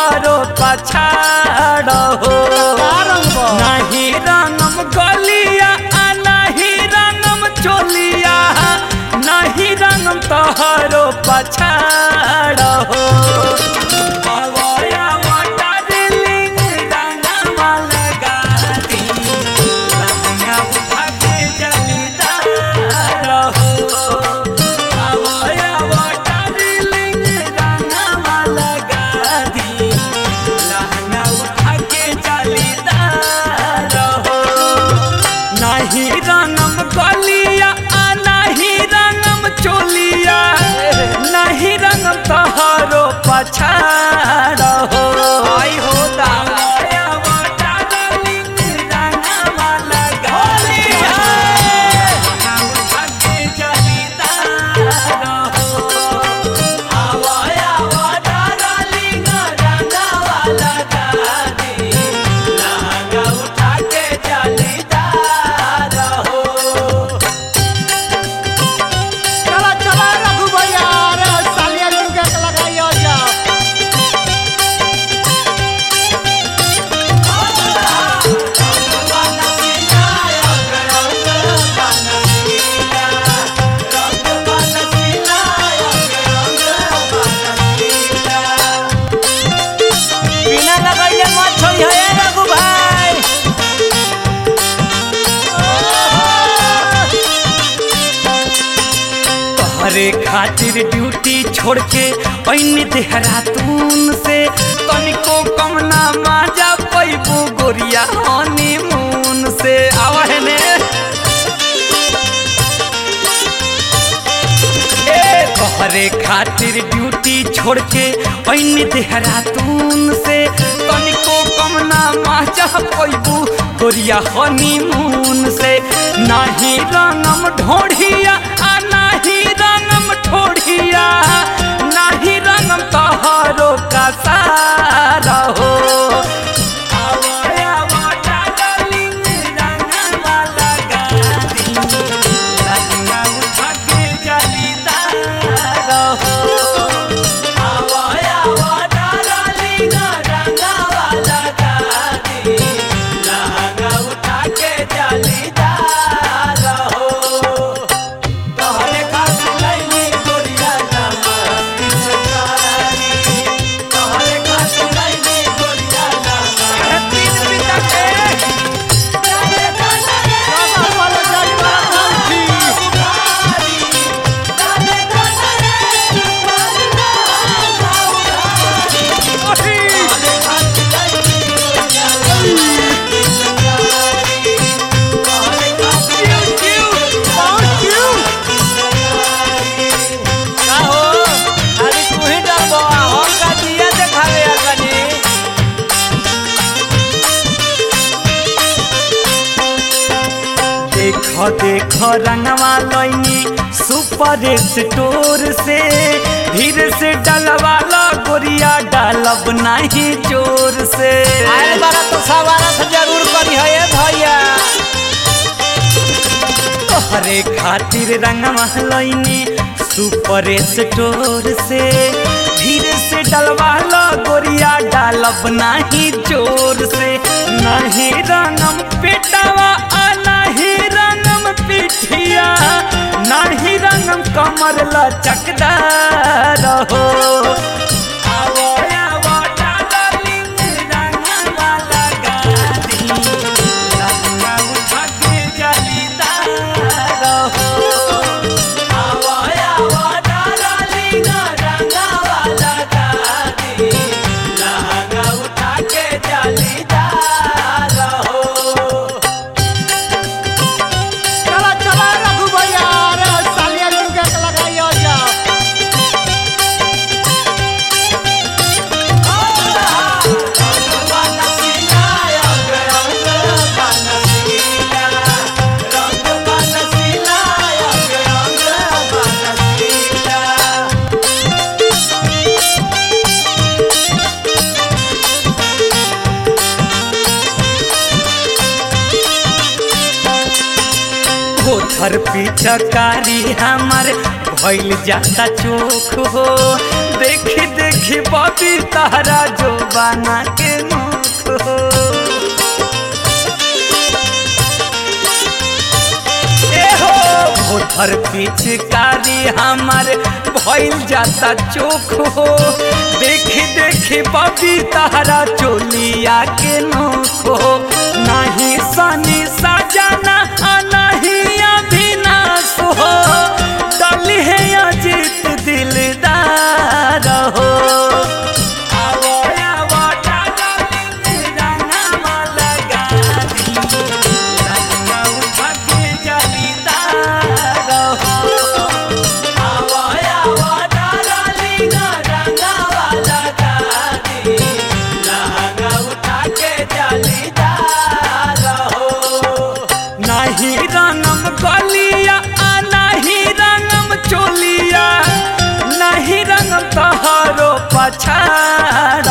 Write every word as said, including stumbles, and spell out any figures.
तोहरो पछाड़ हो नहीं रंगम गलिया नहीं रंगम चोलिया नहीं रंगम तोहरो पछाड़ हो तोहरो पछाड़ हो आई हो दाया वाटा डालिंग रंगवा लगालिया हम भागे जलीदार हो आवाया वाटा डालिंग रंगवा लगा दी लहंगा उठा के जलीदार हो चला चला रघु भैया तोहरे खातिर ड्यूटी छोड़ के पैनी देहरातून से तनिको कम ना माजा पैबू गोरिया हनीमून से आवे ने ए तोहरे खातिर ड्यूटी छोड़ के पैनी देहरातून से तनिको कम ना माजा पैबू गोरिया हनीमून से नाही रंगम ढोढ़िया आ नाही रंगम ठोढ़िया नाही रंगम तोहरो का सारा हो आवाया वाटा डालिंग रंगवा लगा दी लहंगा उठा के जलीदार हो आवाया वाटा डालिंग रंगवा लगा दी लहंगा उठा के जलीदार हो तोहरे खातिर लइनी गोरिया नामा पिचकारी तोहरे खातिर लइनी गोरिया नामा तीन पिता के जाने जाने बाबा वाला जाई वाला जी जाने जाने वाला ओही तोहरे खातिर लइनी गोरिया नामा पिचकारी तोहरे खातिर क्यों बहुत क्यों का हो अरे तू ही डरबो हम का दिया देखावे कनी देख देख रंगवा लइनी सुपर स्टोर से धीरे से डलवा लो गोरिया डालब नहीं जोर से आए बारा तो सवारा से जरूर करी है भैया तोहरे खातिर रंगवा लइनी सुपर स्टोर से धीरे से डलवा लो गोरिया डालब नहीं जोर से नहीं रंगम पेटावा आ नहीं रंगम पिठिया नहीं रंगम कमर लचकदार हो आवाया वाटा डालिंग रंगवा लगा दी लहंगा उठा के जलीदार हो आवाया वाटा डालिंग रंगवा लगा दी लहंगा उठा के जलीदार हो चला चला रघु भैया रे सालिया लुंगा के लगाइयो जा भोथर पिचकारी हमार भइल जाता चोख हो। देखी देखी बबी तारा जो बना के मुख हो। ए हो भोथर पिचकारी हमार भइल जाता चोख हो। देखी देखी बबी तारा चोलिया के नोख हो। नहीं सनी सजना नहीं अभिनाश हो। डली है अजीत दिलदार हो। आवो आवो डाली रंगवा लगा दी, रंगवा उठा के जलीदार हो। आवो आवो डाली रंगवा लगा दी, रंगवा उठा के जलीदार हो। नहीं रंगम गलिया नहीं रंगम चोलिया, नहीं रंगम तोहरो पछाड़